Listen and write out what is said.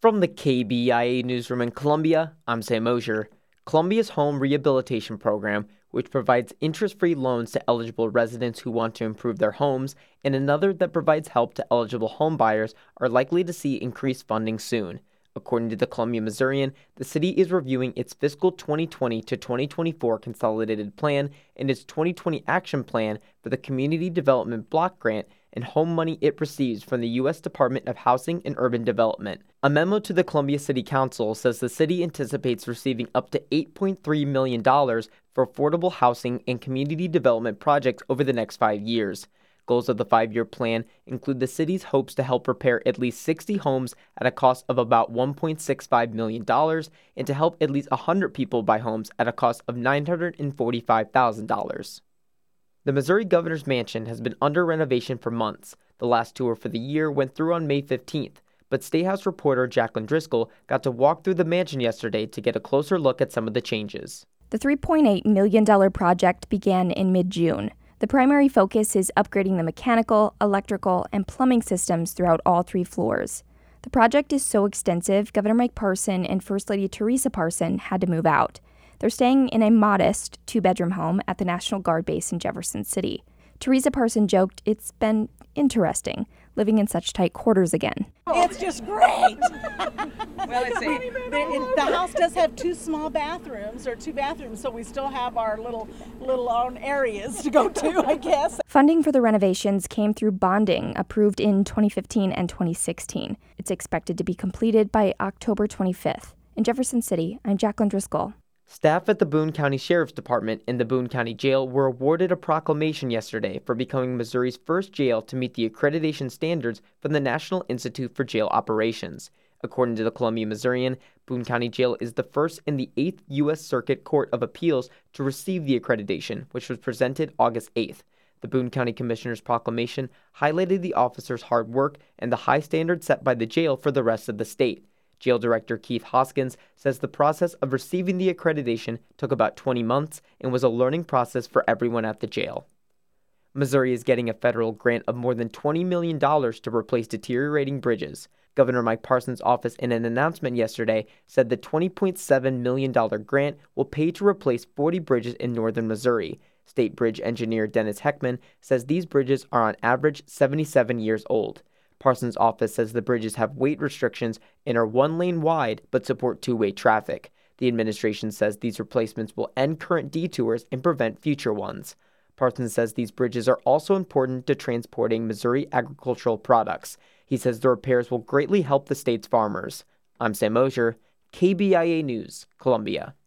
From the KBIA newsroom in Columbia, I'm Sam Mosier. Columbia's Home Rehabilitation Program, which provides interest-free loans to eligible residents who want to improve their homes, and another that provides help to eligible home buyers, are likely to see increased funding soon. According to the Columbia Missourian, the city is reviewing its fiscal 2020 to 2024 consolidated plan and its 2020 action plan for the Community Development Block Grant and home money it receives from the U.S. Department of Housing and Urban Development. A memo to the Columbia City Council says the city anticipates receiving up to $8.3 million for affordable housing and community development projects over the next 5 years. Goals of the 5-year plan include the city's hopes to help repair at least 60 homes at a cost of about $1.65 million and to help at least 100 people buy homes at a cost of $945,000. The Missouri Governor's Mansion has been under renovation for months. The last tour for the year went through on May 15th, but State House reporter Jacqueline Driscoll got to walk through the mansion yesterday to get a closer look at some of the changes. The $3.8 million project began in mid-June. The primary focus is upgrading the mechanical, electrical, and plumbing systems throughout all 3 floors. The project is so extensive, Governor Mike Parson and First Lady Teresa Parson had to move out. They're staying in a modest 2-bedroom home at the National Guard base in Jefferson City. Teresa Parson joked it's been interesting living in such tight quarters again. It's just great. Well, the house does have 2 small bathrooms, or 2 bathrooms, so we still have our little own areas to go to, I guess. Funding for the renovations came through bonding approved in 2015 and 2016. It's expected to be completed by October 25th. In Jefferson City, I'm Jacqueline Driscoll. Staff at the Boone County Sheriff's Department and the Boone County Jail were awarded a proclamation yesterday for becoming Missouri's first jail to meet the accreditation standards from the National Institute for Jail Operations. According to the Columbia Missourian, Boone County Jail is the first in the 8th U.S. Circuit Court of Appeals to receive the accreditation, which was presented August 8th. The Boone County Commissioner's proclamation highlighted the officers' hard work and the high standards set by the jail for the rest of the state. Jail Director Keith Hoskins says the process of receiving the accreditation took about 20 months and was a learning process for everyone at the jail. Missouri is getting a federal grant of more than $20 million to replace deteriorating bridges. Governor Mike Parson's office, in an announcement yesterday, said the $20.7 million grant will pay to replace 40 bridges in northern Missouri. State Bridge engineer Dennis Heckman says these bridges are on average 77 years old. Parsons' office says the bridges have weight restrictions and are 1 lane wide but support 2-way traffic. The administration says these replacements will end current detours and prevent future ones. Parsons says these bridges are also important to transporting Missouri agricultural products. He says the repairs will greatly help the state's farmers. I'm Sam Mosier, KBIA News, Columbia.